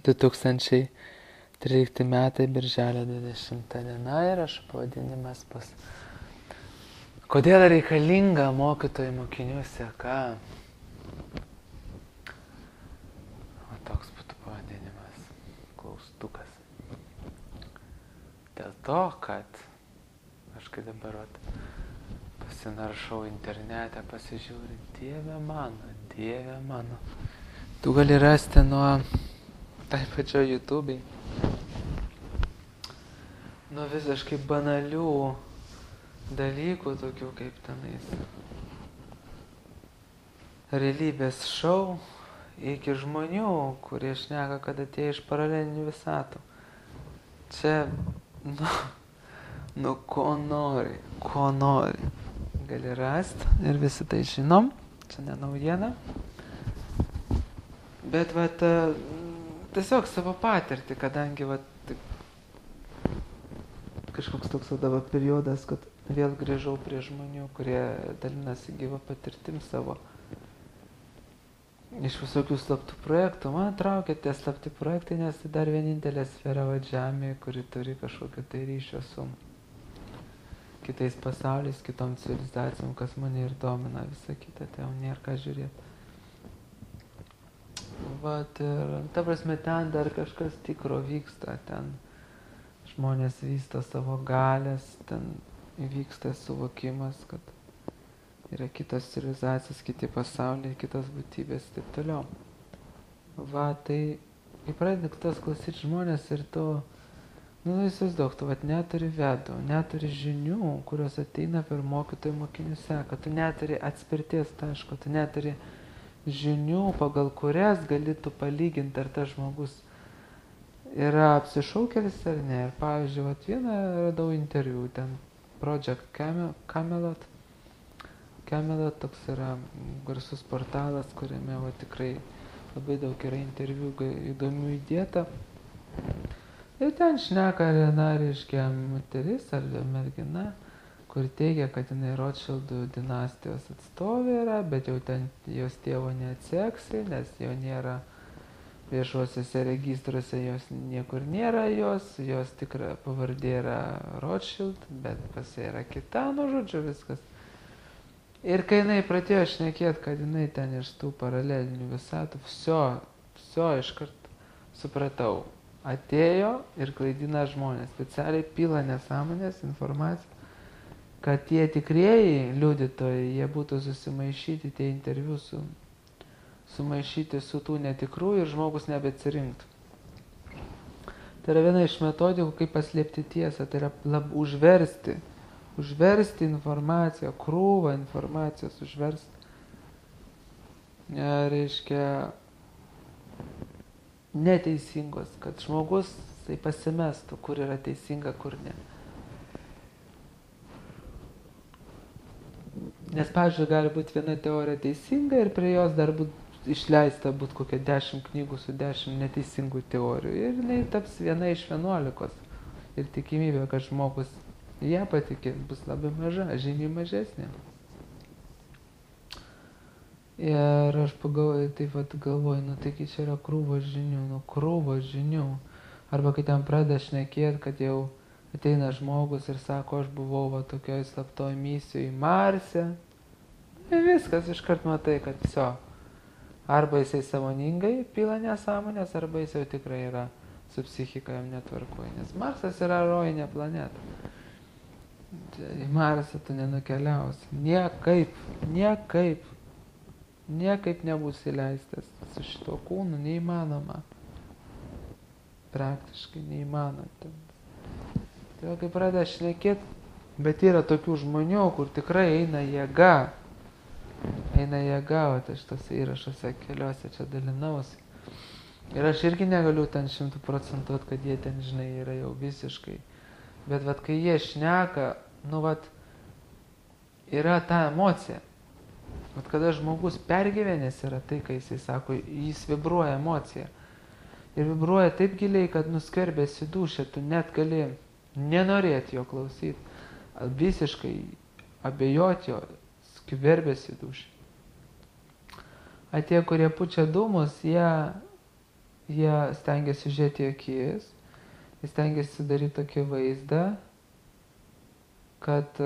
2013 metai, birželio 20 diena ir aš pavadinimas bus Kodėl reikalinga mokytojų mokinių seka? O toks būtų pavadinimas. Klaustukas. Dėl to, kad aš kai dabar pasinaršau internete, pasižiūriu, Dieve mano. Tu gali rasti nuo taip pačio YouTube'ai. Nuo visiškai banalių dalykų, tokių kaip tenais realybės šou, iki žmonių, kurie šneka, kad atėjo iš paralelinių visatų. Čia, ko nori. Gali rasti ir visi tai žinom, čia ne naujiena. Bet tiesiog savo patirtį, kadangi kažkoks toks dabar periodas, kad vėl grįžau prie žmonių, kurie dalinasi gyvą patirtim savo iš visokių slaptų projektų. Man traukia tie slapti projektai, nes tai dar vienintelė sfera žemėje, kuri turi kažkokio tai ryšio su kitais pasauliais, kitom civilizacijom, kas mane ir domina, visa kita, tai jau nėra ką žiūrėti. Ir ta prasme, ten dar kažkas tikro vyksta, ten žmonės vysto savo galės, ten įvyksta suvokimas, kad yra kitos civilizacijos, kiti pasauliai, kitos būtybės ir taip toliau. Tai kai pradedi tas klausyti žmonės ir tu, įsivaizduok, tu neturi vedų, neturi žinių, kurios ateina per mokytojų mokinių seką, tu neturi atspirties taško, tu neturi žinių, pagal kurias galėtų palyginti, ar tas žmogus yra apsišaukėlis ar ne. Ir pavyzdžiui, vieną radau interviu, ten Project Camelot. Camelot toks yra garsus portalas, kuriame tikrai labai daug yra interviu įdomių įdėta. Ir ten šneka viena, reiškia, moteris ar mergina, kur teigia, kad jinai Rothschildų dinastijos atstovė yra, bet jau ten jos tėvo neatseksi, nes jo nėra viešuosiuose registruose, jos niekur nėra jos tikra pavardė yra Rothschild, bet pas ją yra kita, žodžiu, viskas. Ir kai jinai pradėjo šnekėti, kad jinai ten iš tų paralelinių visatų, viso iškart supratau, atėjo ir klaidina žmonės, specialiai pila nesąmonės informaciją, kad tie tikrieji liudytojai, jie būtų susimaišyti, tie interviu sumaišyti su tų netikrų ir žmogus nebeatsirinktų. Tai yra viena iš metodikų, kaip paslėpti tiesą, tai yra užversti informaciją, krūvą informacijos užversti. Reiškia, neteisingos, kad žmogus tai pasimestų, kur yra teisinga, kur ne. Nes, pavyzdžiui, gali būti viena teorija teisinga ir prie jos dar išleista būtų kokia 10 knygų su 10 neteisingų teorijų. Ir jinai taps viena iš 11. Ir tikimybė, kad žmogus ją patikės, bus labai maža, žymiai mažesnė. Ir aš galvoju, taigi čia yra krūvos žinių. Arba kai ten pradeda šnekėti, kad jau ateina žmogus ir sako, aš buvau tokioj slaptoj misijoj Marse. Ir viskas, iškart matai, kad viso. Arba jisai sąmoningai pila nesąmonės, arba jis jau tikrai yra su psichika jam netvarkoja. Nes Marsas yra rojinė planeta. Į Marsą tu nenukeliausi. Niekaip nebus įleistas su šito kūnu, neįmanoma. Praktiškai neįmanoma. Tai kai pradeda šnekėti, bet yra tokių žmonių, kur tikrai eina jėga, aš tose įrašuose keliuose čia dalinausi. Ir aš irgi negaliu ten 100%, kad jie ten, žinai, yra jau visiškai. Bet kai jie šneka, yra ta emocija. Kada žmogus pergyvenęs yra tai, kai jisai sako, jis vibruoja emociją. Ir vibruoja taip giliai, kad nuskverbėsi dūšę, tu net gali nenorėti jo klausyti. Visiškai abejoti jo, skverbėsi dūšę. Tie, kurie pučia dūmus, jie jie stengiasi žiūrėti į akis, jie stengiasi daryti tokį vaizdą, kad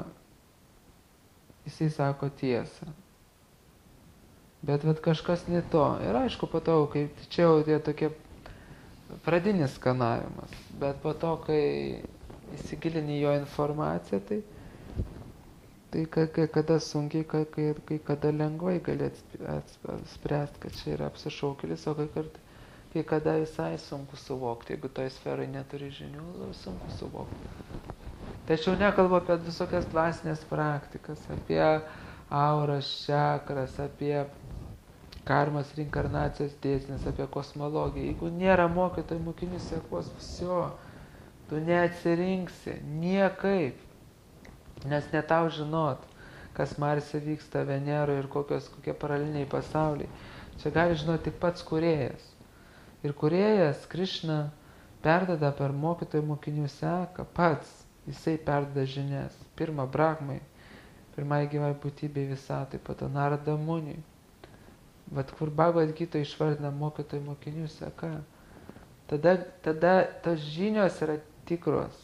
jisai sako tiesą. Bet kažkas ne to. Ir aišku, po to, kai čia jau tie tokie pradinis skanavimas, bet po to, kai įsigilini jo informaciją, tai kai kada sunkiai, kai kada lengvai gali spręsti, kad čia yra apsišaukėlis, o kai kada visai sunku suvokti, jeigu toj sferai neturi žinių, sunku suvokti. Tačiau nekalbu apie visokias dvasinės praktikas, apie auras, čakras, apie karmas, reinkarnacijos dėsnis, apie kosmologiją. Jeigu nėra mokytojų mokinių sekos, viso, tu neatsirinksi niekaip, nes ne tau žinot, kas Marse vyksta, Veneroje ir kokie paraleliniai pasauliai. Čia gali žinoti tik pats kūrėjas. Ir kūrėjas, Krišna, perdada per mokytojų mokinių seką pats. Jisai perdada žinias. Pirma Brahmai, pirmai gyvai būtybei visatai, po to Narada Muniui. Vat kur Bhagavad Gita išvardina mokytojų mokinių seka. Tada tos žinios yra tikros.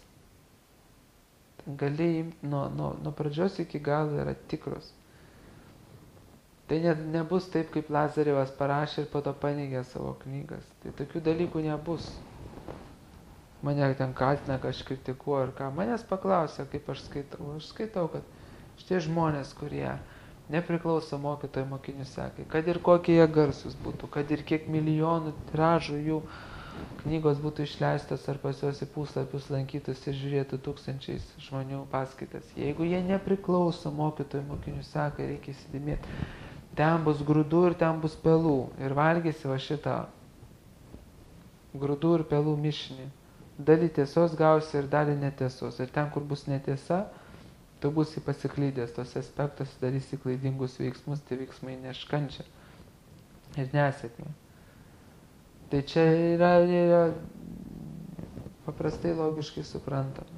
Gali imti nuo pradžios iki galo yra tikros. Tai nebus taip, kaip Lazarevas parašė ir po to paneigė savo knygas. Tai tokių dalykų nebus. Mane ten kaltina, kad aš kritikuoju ir ką. Manęs paklausė, kaip aš skaitau. Aš skaitau, kad šitie žmonės, kurie nepriklauso mokytojų mokinių sekai, kad ir kokie jie garsus būtų, kad ir kiek milijonų tiražų jų knygos būtų išleistas ar pas juos į puslapius lankytus ir žiūrėtų tūkstančiais žmonių paskaitas. Jeigu jie nepriklauso mokytojų mokinių sekai, reikia įsidėmėti. Ten bus grūdų ir ten bus pelų. Ir valgysi va šitą grūdų ir pelų mišinį. Dalį tiesos gausi ir dalį netiesos. Ir ten, kur bus netiesa, tu būsi pasiklydęs tos aspektus, darysi klaidingus veiksmus, tai veiksmai neškančia ir nesėkmė. Tai čia yra paprastai logiškai suprantama.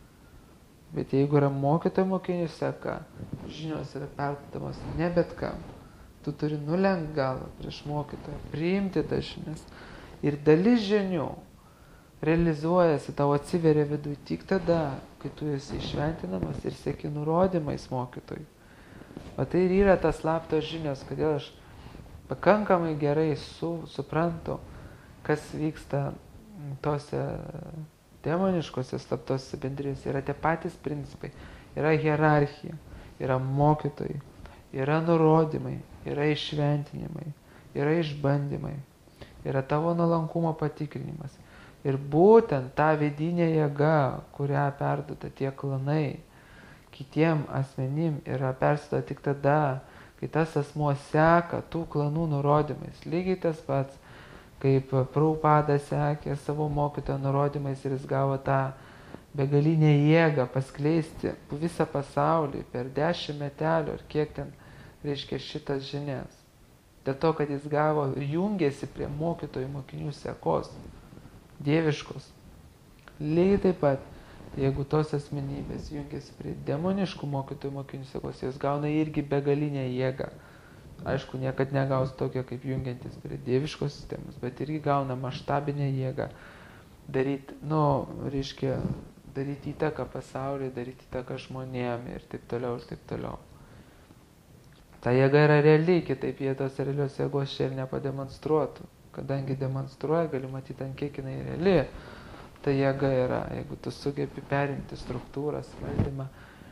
Bet jeigu yra mokytojų mokinių seka, žinios yra perduodamos ne bet kam. Tu turi nulenkt galvą prieš mokytoją, priimti tas žinias. Ir dalis žinių realizuojasi, tau atsiveria viduje tik tada, kai tu esi išventinamas ir seki nurodymais mokytojų. O tai ir yra tas slaptos žinios, kodėl aš pakankamai gerai suprantu, kas vyksta tose demoniškose slaptose bendrijose. Yra tie patys principai, yra hierarchija, yra mokytojai, yra nurodymai, yra išventinimai, yra išbandymai, yra tavo nuolankumo patikrinimas. Ir būtent ta vidinė jėga, kurią perduoda tie klanai, kitiem asmenim yra perduoda tik tada, kai tas asmuo seka tų klanų nurodymais. Lygiai tas pats, kaip Prabhupada sekė savo mokytojo nurodymais ir jis gavo tą begalinę jėgą paskleisti visą pasaulį per 10 metelių ar kiek ten reiškia šitas žinias. Dėl to, kad jis gavo, jungėsi prie mokytojų mokinių sekos. Dieviškos. Lygiai taip pat, jeigu tos asmenybės jungiasi prie demoniškų mokytojų mokinių sekos, jos gauna irgi begalinę jėgą. Aišku, niekad negaus tokio kaip jungiantis prie dieviškos sistemos, bet irgi gauna maštabinę jėgą daryti, daryti įtaką pasauliui, daryti įtaką žmonėm ir taip toliau ir taip toliau. Ta jėga yra reali, kitaip jie tos realios jėgos čia ir nepademonstruotų. Kadangi demonstruoja, gali matyti, ant kiek jinai reali. Ta jėga yra, jeigu tu sugebi perimti struktūras, valdymą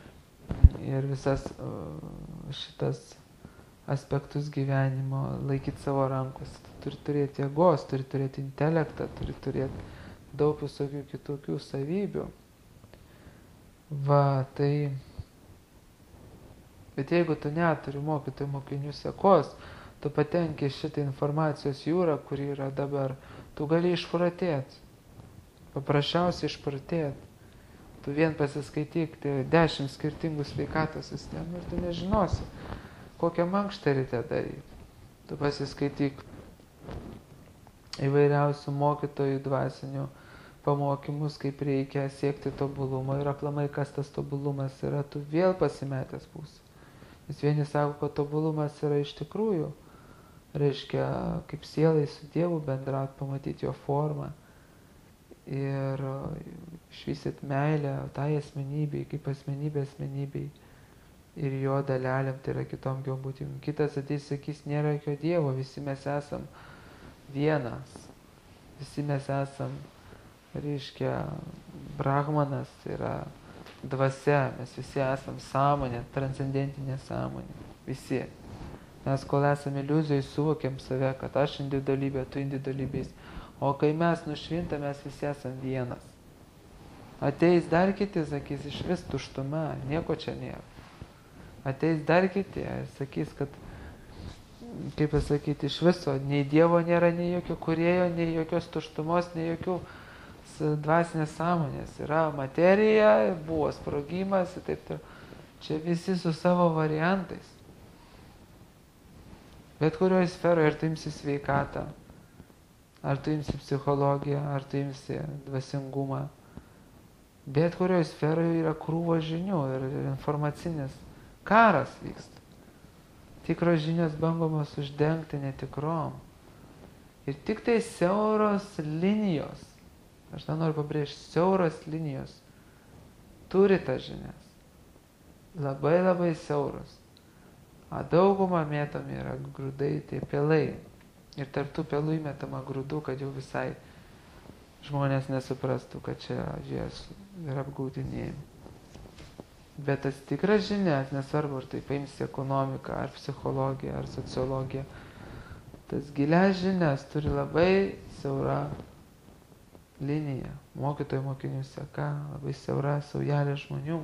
ir visas šitas aspektus gyvenimo laikyti savo rankos. Tu turi turėti jėgos, turi turėti intelektą, turi turėti daug visokių kitokių savybių. Va, tai... Bet jeigu tu neturi mokytojų mokinių sekos, tu patenki šitą informacijos jūrą, kuri yra dabar, tu gali išprotėti. Paprasčiausiai išprotėti. Tu vien pasiskaityk 10 skirtingų sveikatos sistemų ir tu nežinosi, kokią mankštą reikia daryti. Tu pasiskaityk įvairiausių mokytojų dvasinių pamokymus, kaip reikia siekti tobulumo ir aplamai, kas tas tobulumas yra, tu vėl pasimetęs būsi. Nes vieni sako, kad tobulumas yra iš tikrųjų reiškia, kaip sielai su Dievu bendraut, pamatyti jo formą ir išvystyt meilę tai asmenybei, kaip asmenybei ir jo dalelėm, tai yra kitom geobūtim. Kitas ateis, sakys, nėra jokio Dievo, visi mes esam vienas, visi mes esam, reiškia, Brahmanas, tai yra dvasia, mes visi esam sąmonė, transcendentinė sąmonė, visi. Mes kol esame iliuzijai, suvokiam save, kad aš individualybė, tu individualybės, o kai mes nušvinta, mes visi esam vienas. Ateis dar kiti, sakys, iš vis tuštuma, nieko čia nėra. Ateis dar kiti, sakys, kad, kaip pasakyti, iš viso, nei Dievo nėra, nei jokio kūrėjo, nei jokios tuštumos, nei jokių dvasinės sąmonės. Yra materija, buvo sprogimas ir taip toliau. Čia visi su savo variantais. Bet kurioje sferoje, ar tu imsi sveikatą, ar tu imsi psichologiją, ar tu imsi dvasingumą. Bet kurioje sferoje yra krūvo žinių ir informacinis karas vyksta. Tikros žinios bandomos uždengti netikrom. Ir tik tai siauros linijos, aš tą noriu pabrėžti, siauros linijos turi tas žinias. Labai labai siauros. O daugumą mėtomi yra grūdai, tai pelai. Ir tarp tų pelų įmetama grūdų, kad jau visai žmonės nesuprastų, kad čia jie yra apgaudinėjami. Bet tas tikras žinias, nesvarbu, ar tai paimsi ekonomiką, ar psichologiją, ar sociologiją, tas gilias žinias turi labai siaura linija. Mokytojų mokinių seka, labai siaura saujelė žmonių.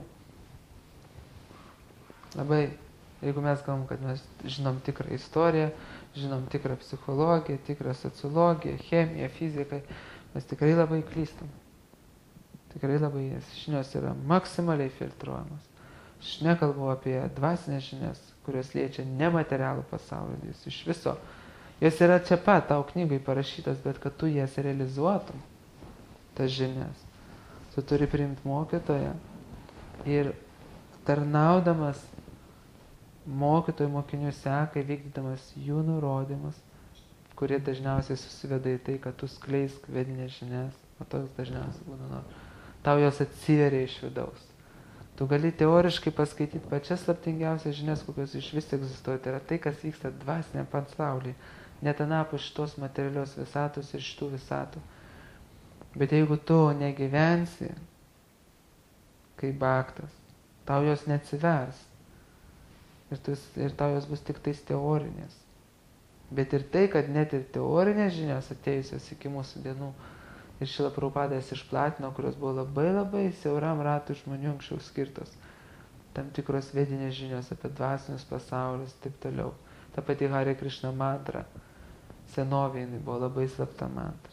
Labai. Jeigu mes kalbam, kad mes žinom tikrą istoriją, žinom tikrą psichologiją, tikrą sociologiją, chemiją, fiziką, mes tikrai labai klystam. Tikrai labai, nes žinios yra maksimaliai filtruojamos. Aš nekalbu apie dvasinės žinias, kurios liečia nematerialų pasaulį, jis iš viso. Jos yra čia pat, tau knygai parašytas, bet kad tu jas realizuotum, tas žinias. Tu turi priimti mokytoją ir tarnaudamas mokytojų mokinių sekai, vykdydamas jų nurodymus, kurie dažniausiai susiveda į tai, kad tu skleisk vedinės žinias, o toks dažniausiai būna tau jos atsiveria iš vidaus. Tu gali teoriškai paskaityti pačias slaptingiausias žinias, kokios iš vis egzistuoja. Tai yra tai, kas vyksta dvasiniam pasaulyje, net anapus šitos materialios visatos ir šitų visatų. Bet jeigu tu negyvensi kaip baktas, tau jos neatsivers. Ir tau jos bus tik tais teorinės. Bet ir tai, kad net ir teorinės žinios atėjusios iki mūsų dienų ir Šrila Prabhupada jas išplatino, kurios buvo labai labai siauram ratui žmonių anksčiau skirtos. Tam tikros vedinės žinios apie dvasinius pasaulius, taip toliau. Ta pati Hare Krishna mantra, senovė jinai buvo labai slapta mantra.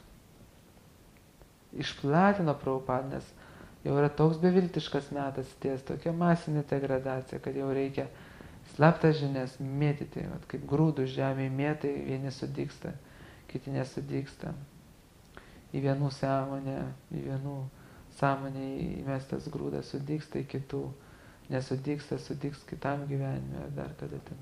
Išplatino Prabhupada, nes jau yra toks beviltiškas metas ties, tokia masinė degradacija, kad jau reikia slaptas žinias mėtyti, kaip grūdų žemėje mėtai, vieni sudygsta, kiti nesudygsta. Į vienų sąmonę įmestas grūdas sudygsta, į kitų nesudygsta, sudygs kitam gyvenime ar dar kada ten.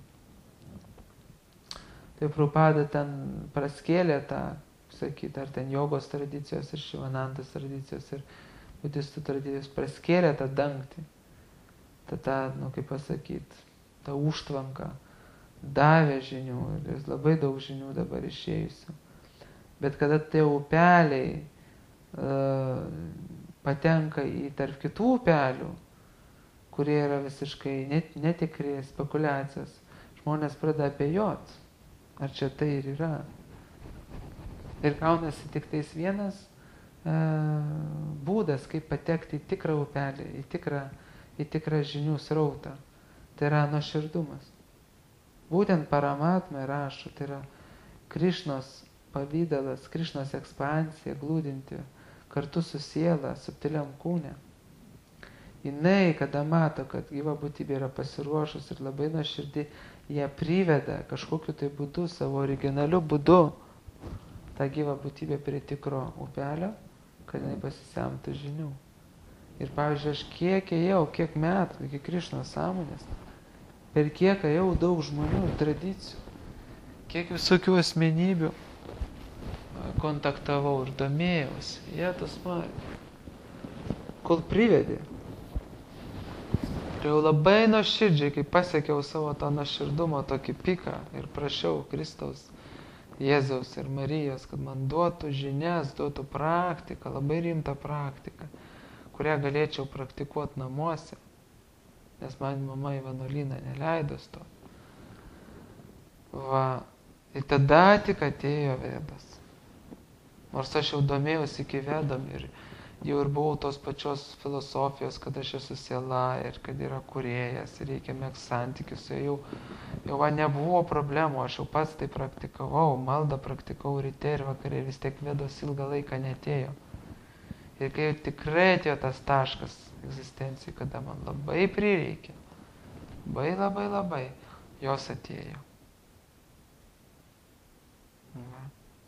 Tai Prabhupada ten praskėlė tą, sakyt, ar ten jogos tradicijos ir Šivanandos tradicijos ir budistų tradicijos, praskėlė tą dangtį, tą, kaip pasakyti, tą užtvanką, davė žinių ir labai daug žinių dabar išėjusių. Bet kada tie upeliai patenka į tarp kitų upelių, kurie yra visiškai netikri, spekulacijos, žmonės pradeda abejoti, ar čia tai ir yra. Ir gaunasi tik tais vienas būdas, kaip patekti į tikrą upelį, į tikrą žinių srautą. Tai yra nuoširdumas. Būtent Paramatma rašo, tai yra Krišnos pavydalas, Krišnos ekspansija, glūdinti kartu su siela, subtiliam kūne. Jinai, kada mato, kad gyva būtybė yra pasiruošus ir labai nuoširdį, ją priveda kažkokiu tai būdu, savo originaliu būdu, tą gyvą būtybę prie tikro upelio, kad jinai pasisemtų žinių. Ir pavyzdžiui, aš kiek metų iki Krišnos sąmonės, per kiek ėjau daug žmonių ir tradicijų, kiek visokių asmenybių kontaktavau ir domėjausi. Jėzus Marija. Kol privedė. Ir jau labai nuoširdžiai, kai pasiekiau savo tą nuoširdumo tokį piką ir prašiau Kristaus, Jėzaus ir Marijos, kad man duotų žinias, duotų praktiką, labai rimtą praktiką, kurią galėčiau praktikuoti namuose, nes man mama į vienuolyną neleido stoti. Va, ir tada tik atėjo Vedas. Nors aš jau domėjausi iki Vedam ir jau ir buvau tos pačios filosofijos, kad aš esu siela ir kad yra kūrėjas ir reikia megzti santykius. Jau man nebuvo problemų, aš jau pats tai praktikavau, maldą praktikavau ryte ir vakarė, vis tiek Vedos ilgą laiką netėjo. Ir kai jau tikrai atėjo tas taškas egzistencijai, kada man labai prireikė, labai, jos atėjo. Va.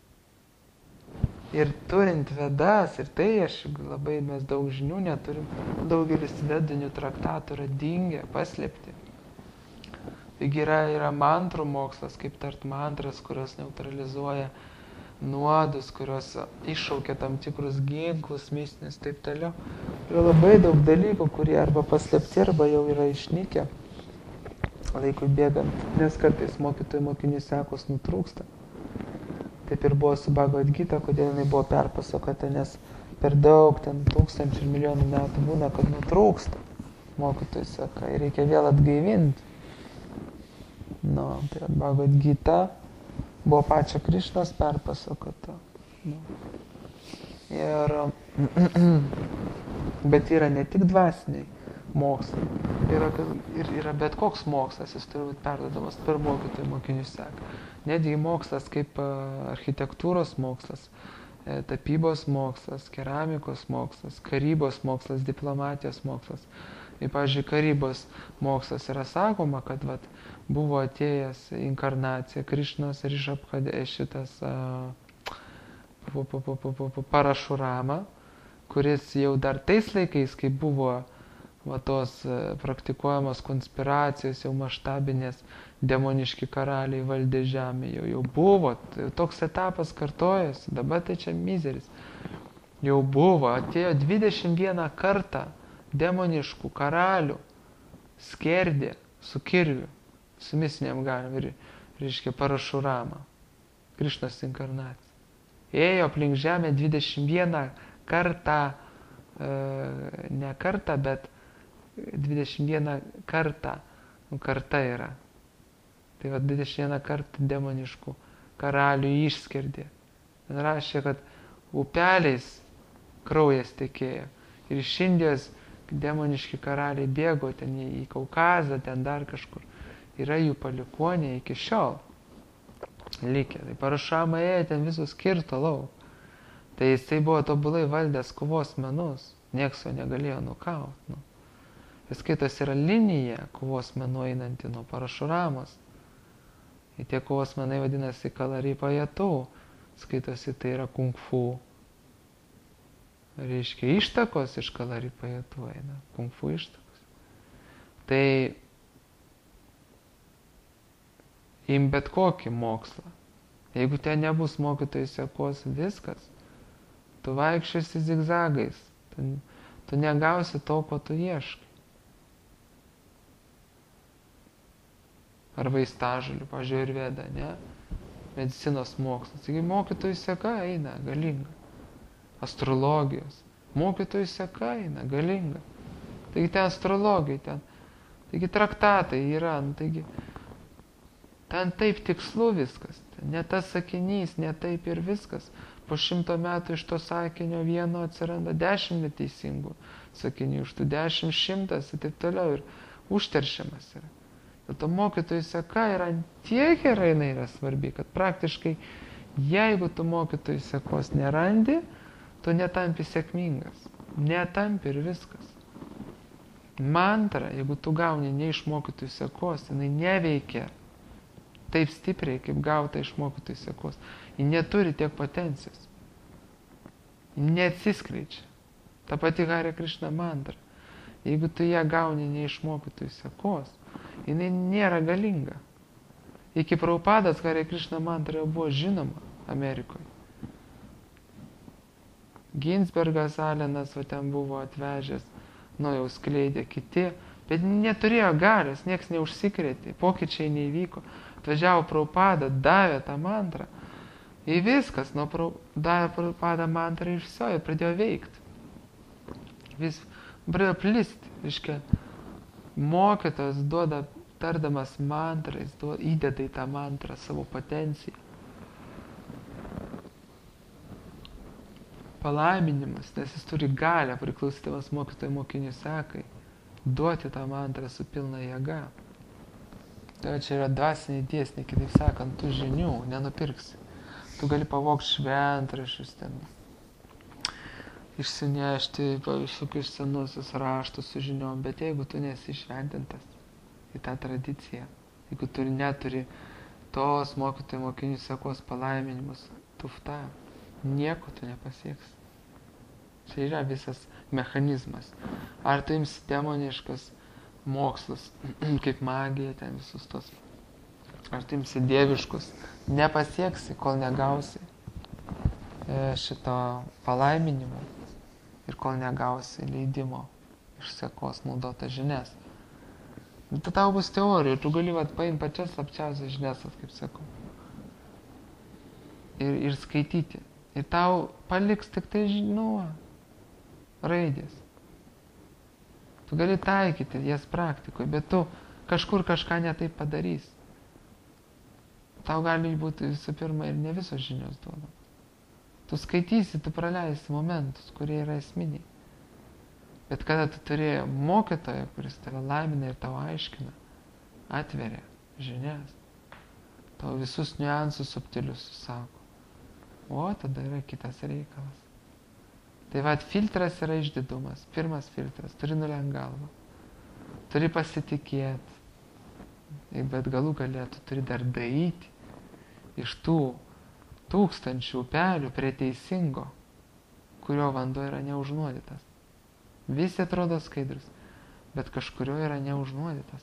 Ir turint Vedas, ir tai mes daug žinių neturim, daugelis vedinių traktatų yra dingę, paslėpti. Taigi yra mantrų mokslas, kaip tart mantras, kurios neutralizuoja nuodus, kurios iššaukia tam tikrus ginklus, mistinius, taip toliau. Yra labai daug dalykų, kurie arba paslėpti, arba jau yra išnykę laikui bėgant, nes kartais mokytojų mokinių sekos nutrūksta. Taip ir buvo su Bhagavad Gita, kodėl jinai buvo perpasakota, nes per daug, ten tūkstančių ir milijonų metų būna, kad nutrūksta mokytojų seka ir reikia vėl atgaivinti. Tai Bhagavad Gita buvo pačio Krišnos perpasakota. Bet yra ne tik dvasiniai mokslai, yra bet koks mokslas, jis turi būti perduodamas per mokytojų mokinių seką. Netgi mokslas kaip architektūros mokslas, tapybos mokslas, keramikos mokslas, karybos mokslas, diplomatijos mokslas. Ir, pavyzdžiui, karybos mokslas yra sakoma, kad buvo atėjęs inkarnacija Krišnos ir šitas Parašurama, kuris jau dar tais laikais, kai buvo tos praktikuojamos konspiracijos, jau maštabinės, demoniški karaliai valdė žemę, jau buvo, toks etapas kartojosi, dabar tai čia mizeris. Jau buvo, atėjo 21 kartą demoniškų karalių, skerdė su kirviu, su misiniam galim ir, reiškia, Parašurama, Krišnos inkarnacija. Ėjo aplink žemę 21 kartą, ne kartą, bet 21 kartą, karta yra. Tai 21 kartą demoniškų karalių išskerdė. Ten rašė, kad upeliais kraujas tekėjo. Ir iš Indijos demoniški karaliai bėgo ten į Kaukazą, ten dar kažkur. Yra jų palikuoniai iki šiol likę. Tai Parašurama ėjo ten visus kirto lauk. Tai jisai buvo tobulai valdęs kovos menus. Nieks jo negalėjo nukauti. Vis skaitos yra linija kovos menų einanti nuo Parašuramos. Ir tie kovos menai vadinasi Kalaripajatų. Skaitosi tai yra kung fu. Reiškia ištakos iš Kalaripajatų eina. Kung fu ištakos. Tai im bet kokį mokslą. Jeigu ten nebus mokytojų sekos, viskas. Tu vaikščiosi zigzagais. Tu negausi to, ko tu ieškai. Ar vaistažolių, pavyzdžiui, ir Veda, ne? Medicinos mokslas. Taigi mokytojų seka eina, galinga. Astrologijos. Mokytojų seka eina, galinga. Taigi ten astrologija, ten. Taigi traktatai yra, taigi ten taip tikslu viskas. Ne tas sakinys, ne taip ir viskas. Po 100 metų iš to sakinio vieno atsiranda 10 neteisingų sakinių, iš tų 10 100 ir taip toliau. Ir užteršiamas yra. Dėl to mokytojų seka yra tiek gerai, jinai yra svarbi, kad praktiškai, jeigu tu mokytojų sekos nerandi, tu netampi sėkmingas. Netampi ir viskas. Mantra, jeigu tu gauni ne iš mokytojų sekos, jinai neveikia taip stipriai, kaip gauta iš mokytojų sekos. Ji neturi tiek potencijos. Ji neatsiskleidžia. Ta pati Hare Krishna mantra. Jeigu tu ją gauni ne iš mokytojų sekos, jinai nėra galinga. Iki Prabhupadas Hare Krishna mantra jau buvo žinoma Amerikoje. Ginsbergas Alenas va ten buvo atvežęs, jau skleidė kiti, bet neturėjo galios, nieks neužsikrėtė, pokyčiai neįvyko. Atvažiavo Prabhupada, davė tą mantrą. Ir viskas, davė Prabhupada mantrą ir viso, ir pradėjo veikti. Vis pradėjo plisti, reiškia, mokytojas duoda, tardamas mantrą, jis įdeda į tą mantrą savo potenciją. Palaiminimas, nes jis turi galią priklausydamas mokytojų mokinių sekai, duoti tą mantrą su pilna jėga. Tai čia yra dvasiniai dėsniai, kitaip sakant, tų žinių nenupirksi. Tu gali pavogti šventraščius ten, išsinešti visokius senusius raštus su žiniom, bet jeigu tu nesi šventintas į tą tradiciją, jeigu tu neturi tos mokytojų mokinių sekos palaiminimus, tufta, nieko tu nepasieksi. Čia yra visas mechanizmas. Ar tu imsi demoniškas mokslus, kaip magija, ten visus tos. Ar tu imsi dieviškus, nepasieksi, kol negausi šito palaiminimo ir kol negausi leidimo iš sekos naudota žinias. Tai tau bus teorija, tu gali paimti pačias slapčiausias žinias, kaip sakau, ir skaityti. Ir tau paliks tik tai raidės. Tu gali taikyti jas praktikoje, bet tu kažkur kažką netaip padarys. Tau gali būti visų pirma ir ne visos žinios duodamos. Tu skaitysi, tu praleisi momentus, kurie yra esminiai. Bet kada tu turi mokytoją, kuris tave laimina ir tau aiškina, atveria žinias, tau visus niuansus subtilius susako, o tada yra kitas reikalas. Tai filtras yra išdidumas. Pirmas filtras, turi nulenkt galvą, turi pasitikėti, bet galų gale tu turi dar daryti iš tų tūkstančių upelių prie teisingo, kurio vanduo yra neužnuodytas. Visi atrodo skaidrus, bet kažkurio yra neužnuodytas.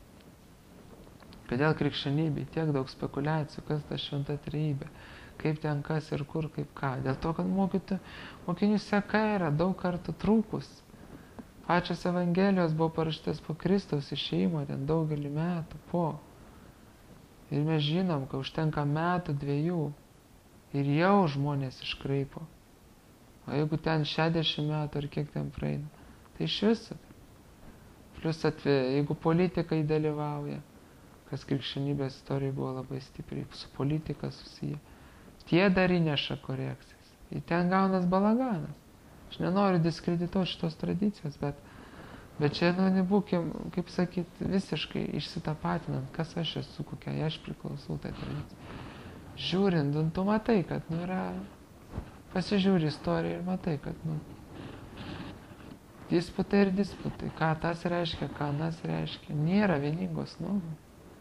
Kodėl krikščionybėje tiek daug spekulacijų, kas ta šventa trejybė, kaip ten kas ir kur, kaip ką. Dėl to, kad mokinių seka yra daug kartų trūkus. Pačios Evangelijos buvo parašytas po Kristaus išėjimo, ten daugelį metų po. Ir mes žinom, kad užtenka metų, 2 ir jau žmonės iškraipo. O jeigu ten 60 metų ar kiek ten praeina, tai iš viso. Plius jeigu politikai dalyvauja, kas krikščionybės istorijoje buvo labai stipriai, su politika susiję, tie dar įneša korekcijas. Ir ten gaunas balaganas. Aš nenoriu diskredituoti šitos tradicijos, bet čia, nebūkim, kaip sakyt, visiškai išsitapatinant, kas aš esu, kokia aš priklausau tai tradicijai. Žiūrint, tu matai, kad yra, pasižiūri istoriją ir matai, kad disputai ir disputai, ką tas reiškia, ką nas reiškia, nėra vieningos nuomonės.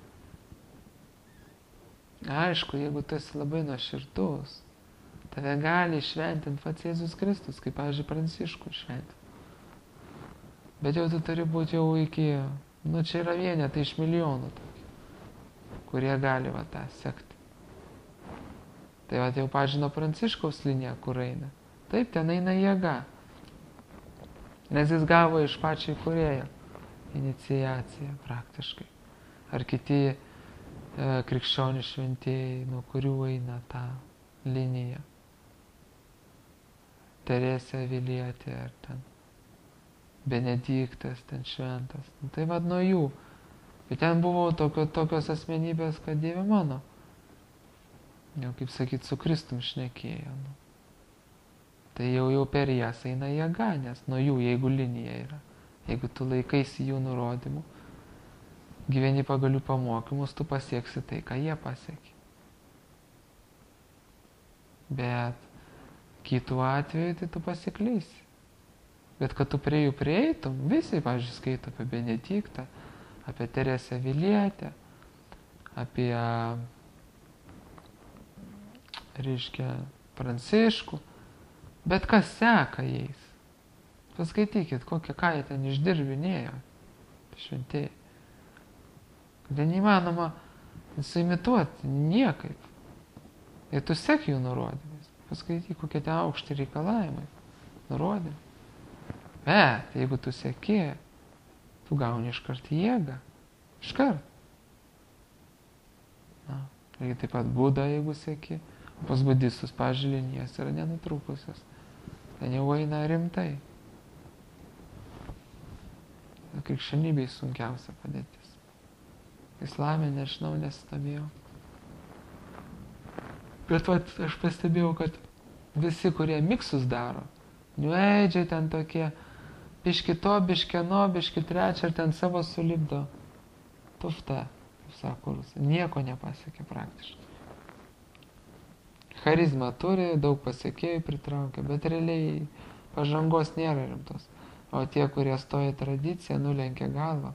Aišku, jeigu tu esi labai nuoširdus, tave gali šventinti pats Jėzus Kristus, kaip, pavyzdžiui, Pranciškų šventinti. Bet jau tu turi būti jau iki, čia yra vienetai iš milijonų tokių, kurie gali tą sekti. Tai jau pažino Pranciškaus liniją, kur eina. Taip, ten eina jėga. Nes jis gavo iš pačio įkūrėjo iniciaciją praktiškai. Ar kiti krikščionių šventėjai, nuo kurių eina ta linija. Teresė Avilietė ar ten Benediktas, ten šventas. Tai nuo jų. Bet ten buvo tokios asmenybės, kad Dieve mano, jau kaip sakyt, su Kristum šnekėjo. Tai jau per jas eina jėga, nes nuo jų, jeigu linija yra, jeigu tu laikaisi jų nurodymų, gyveni pagal jų pamokymus, tu pasieksi tai, ką jie pasiekė. Bet kitų atveju tai tu pasiklysi. Bet kad tu prie jų prieitum, visi, pavyzdžiui, skaito apie Benediktą, apie Teresę Avilietę, apie, reiškia, Pranciškų, bet kas seka jais? Paskaitykit, ką jie ten išdirbinėjo, šventėjai. Kad neįmanoma suimituoti niekaip. Ir tu sek jų nurodymais. Paskaityk, kokie ten aukšti reikalavimai. Nurodymai. Bet, jeigu tu seki, tu gauni iškart jėgą. Iškart. Lygiai taip pat Buda, jeigu seki. O pas budistus, pavyzdžiui, linijas yra nenutrūkusios. Ten jau eina rimtai. Krikščionybei sunkiausia padėtis. Islame, nežinau, nestabėjau. Bet aš pastebėjau, kad visi, kurie miksus daro, nueidžiai ten tokie, biški to, biški ano, biški trečią, ir ten savo sulipdo. Tufta, kaip sako rusai, nieko nepasiekė praktiškai. Charizmą turi, daug pasiekėjų pritraukia, bet realiai pažangos nėra rimtos. O tie, kurie stoja tradiciją, nulenkia galvą,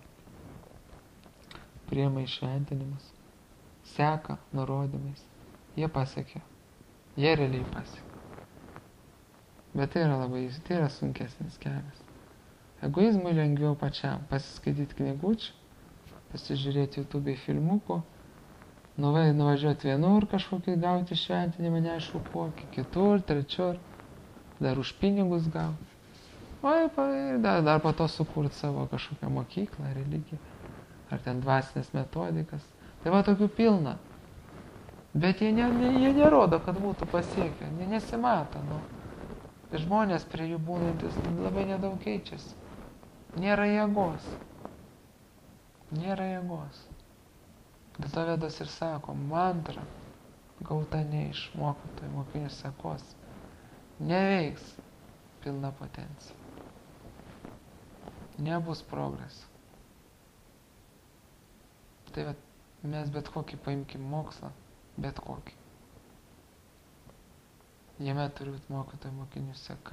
priima įšventinimus, seka nurodymais. Jie pasiekia. Jie realiai pasiekia. Bet tai yra sunkesnis kelias. Egoizmui lengviau pačiam pasiskaityti knygučių, pasižiūrėti YouTube filmukų, nuvažiuoti vienur kažkokį gauti šventinimą, neaišku kokį, kitur, trečiur, dar už pinigus gauti. O ir dar po to sukurti savo kažkokią mokyklą, religiją, ar ten dvasinės metodikas. Tai va tokių pilna. Bet jie nerodo, kad būtų pasiekę, nesimato. Ir žmonės prie jų būnantis labai nedaug keičiasi. Nėra jėgos. Nėra jėgos. Dėl to Vedas ir sako, mantra gauta ne iš mokytojų, mokinių sekos, neveiks pilna potencija. Nebus progreso. Tai mes bet kokį paimkim mokslą, bet kokį. Jame turi būti mokytojų, mokinių seka.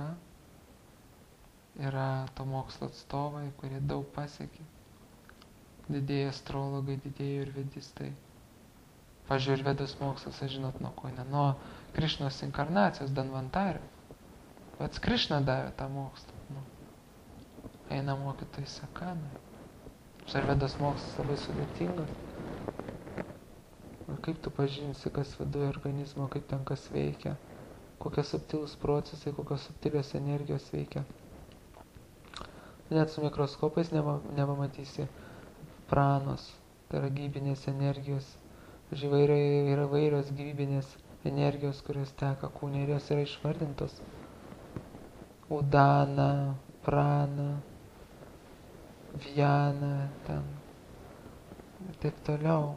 Yra to mokslo atstovai, kurie daug pasiekė. Didieji astrologai, didieji ir vedistai. Pavyzdžiui, ir Vedos mokslas, žinot, nuo ko ne? Nuo Krišnos inkarnacijos, Danvantario. Pats Krišna davė tą mokslą. Eina mokytojai seka. Ir Vedos mokslas labai sudėtingas. Ir kaip tu pažinsi, kas viduje organizmo, kaip ten kas veikia, kokie subtilūs procesai, kokios subtilios energijos veikia. Net su mikroskopais nepamatysi pranos, tai yra gyvybinės energijos. Yra įvairios gyvybinės energijos, kurios teka kūne ir jos yra išvardintos. Udana, prana, viana, ten ir taip toliau.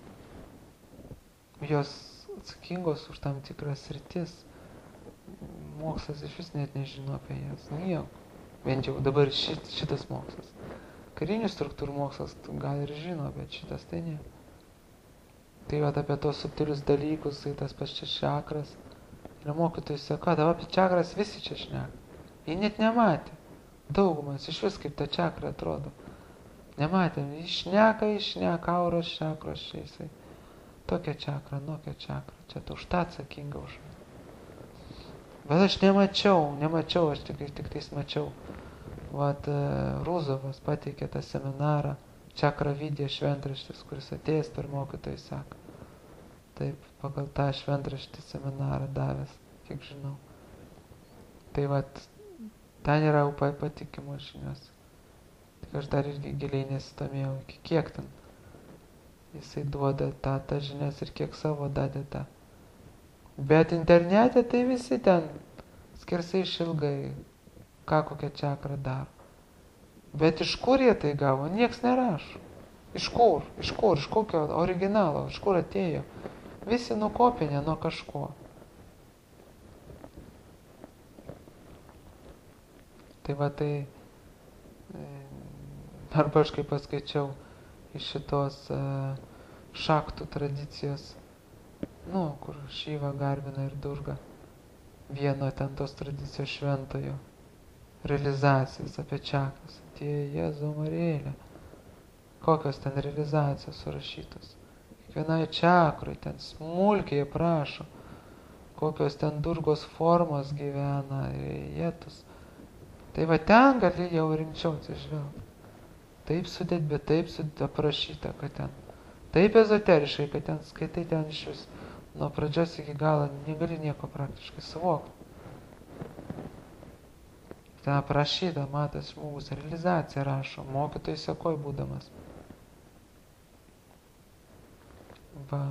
Jos atsakingos už tam tikras sritis. Mokslas iš vis net nežino apie jas. Nieko. Bent jau dabar šitas mokslas. Karinių struktūrų mokslas gal ir žino, bet šitas tai ne. Tai apie tos subtilius dalykus, tai tas pačias čakras. Ir mokytojai sako, dabar apie čakras visi čia šneka. Jie net nematė. Daugumas iš vis kaip ta čakra atrodo. Nematė. Išneka, auros čakros čia jisai. Tokia čakra, nokia čakra. Čia už tą atsakinga už. Bet aš nemačiau, aš tik tais mačiau. Ruzovas pateikė tą seminarą, Čakra Vidija šventraštis, kuris atėjęs per mokytojai sako. Taip, pagal tą šventraštį seminarą davęs, kiek žinau. Tai ten yra upai patikimos žinios. Tik aš dar irgi giliai nesidomėjau, kiek ten jisai duoda tą žinias ir kiek savo dadė tą. Bet internete tai visi ten skersai išilgai, ką kokią čakrą daro. Bet iš kur jie tai gavo, nieks nerašo. Iš kur, iš kokio originalo, iš kur atėjo. Visi nukopinė nuo kažko. Tai arba aš kaip paskaičiau iš šitos šaktų tradicijos, kur Šyva, Garbina ir Durga, vieno ten tos tradicijos šventojo realizacijas apie čakras. Atėjo Jėzau Marėlė. Kokios ten realizacijos surašytos. Kiekvienai čakrai ten smulkiai aprašo, kokios ten Durgos formos gyvena, jėtus. Tai ten gali jau rimčiau atsižvelgti. Taip sudėt, bet taip aprašyta, kad ten taip ezoteriškai, kad ten skaitai ten iš vis nuo pradžios iki galo negali nieko praktiškai suvokti. Ten aprašyta, matas žmogus realizaciją rašo, mokytojai sekoj būdamas. Va.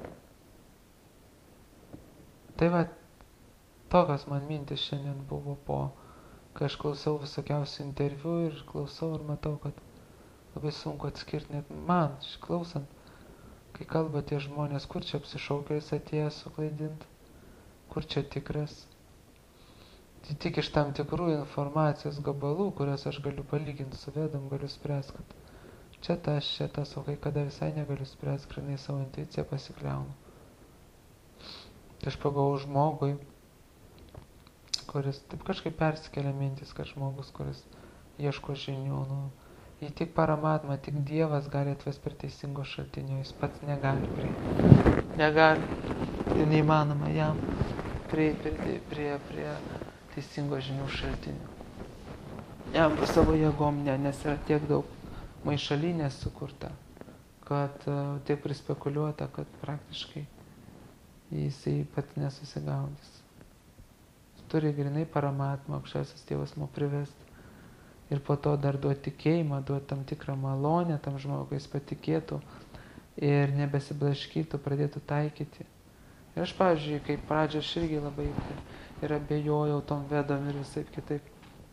Tai va, tokios man mintis šiandien buvo kai aš klausau visokiausių interviu ir klausau ir matau, kad labai sunku atskirti net man, klausant, kai kalba tie žmonės, kur čia apsišaukėlis atėjęs suklaidinti, kur čia tikras. Tai tik iš tam tikrų informacijos gabalų, kurias aš galiu palyginti su Vedom, galiu spręsti, kad čia tas, o kai kada visai negaliu spręsti, grinai savo intuiciją pasikliaunu. Tai aš pagavau žmogui, kuris taip kažkaip persikelia mintis, kad žmogus, kuris ieško žinių, jį tik paramatma, tik Dievas gali atvesti prie teisingo šaltinio, jis pats negali prieiti. Negali, tai neįmanoma jam prieiti prie teisingo žinių šaltinio. Jam savo jėgom nes yra tiek daug maišalinės sukurta, kad tiek prispekuliuota, kad praktiškai jisai pats nesusigaudys. Turi grinai paramatmą, aukščiausias Tėvas privesti. Ir po to dar duoti tikėjimą, duoti tam tikrą malonę tam žmogui, jis patikėtų ir nebesiblaškytų, pradėtų taikyti. Ir aš, pavyzdžiui, kaip pradžio aš irgi labai ir abejojau tom Vedom ir visai kitaip.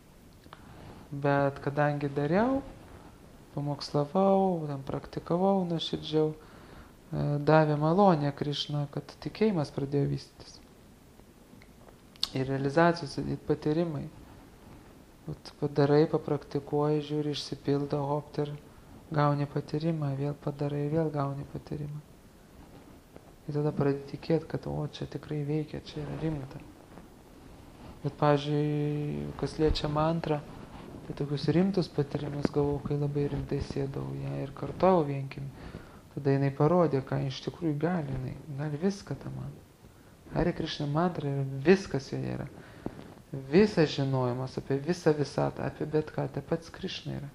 Bet kadangi dariau, pamokslavau, tam praktikavau nuoširdžiau, davė malonę Krišna, kad tikėjimas pradėjo vystytis. Ir realizacijos, patyrimai. Padarai, papraktikuoji, žiūri, išsipildo, hopt ir gauni patyrimą, vėl padarai, vėl gauni patyrimą. Ir tada pradedi tikėti, kad čia tikrai veikia, čia yra rimta. Bet, pavyzdžiui, kas liečia mantrą, tai tokius rimtus patyrimus gavau, kai labai rimtai sėdau ją ir kartojau vienkim. Tada jinai parodė, ką iš tikrųjų gali, jinai gali viską tą mantrą. Hare Krišna mantra yra viskas joje yra. Visas žinojimas apie visą visatą, apie bet ką, tai pats Krišna yra.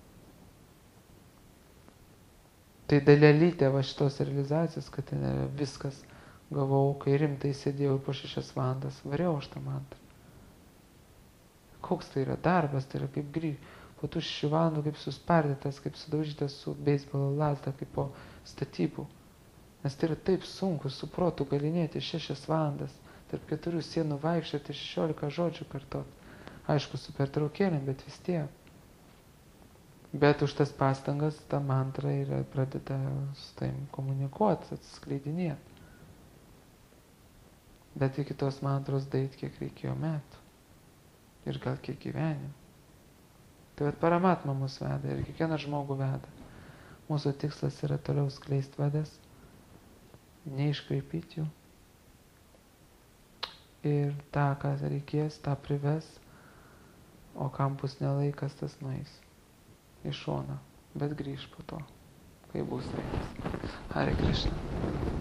Tai dalelytė va šitos realizacijos, kad ten yra viskas gavau, kai rimtai sėdėjau po 6 valandas, variau aš tą mantrą. Koks tai yra darbas, tai yra kaip grįžti. Po tų 6 valandų kaip suspardytas, kaip sudaužytas su beisbolo lazda, kaip po statybų. Nes tai yra taip sunku su protu galinėti 6 valandas, tarp 4 sienų vaikščioti 16 žodžių kartot. Aišku, su pertraukėlėm, bet vis tiek. Bet už tas pastangas ta mantra yra pradeda su taim komunikuoti, atsiskleidinėti. Bet iki tos mantros daeit kiek reikėjo metų. Ir gal kiek gyvenimų. Tai vat paramatma mus veda ir kiekvieną žmogų veda. Mūsų tikslas yra toliau skleisti vadas, neiškraipyti jų. Ir tą, ką reikės, tą prives, o kam bus nelaikas, tas nueis į šoną, bet grįž po to, kai bus laikas. Hare Krišna.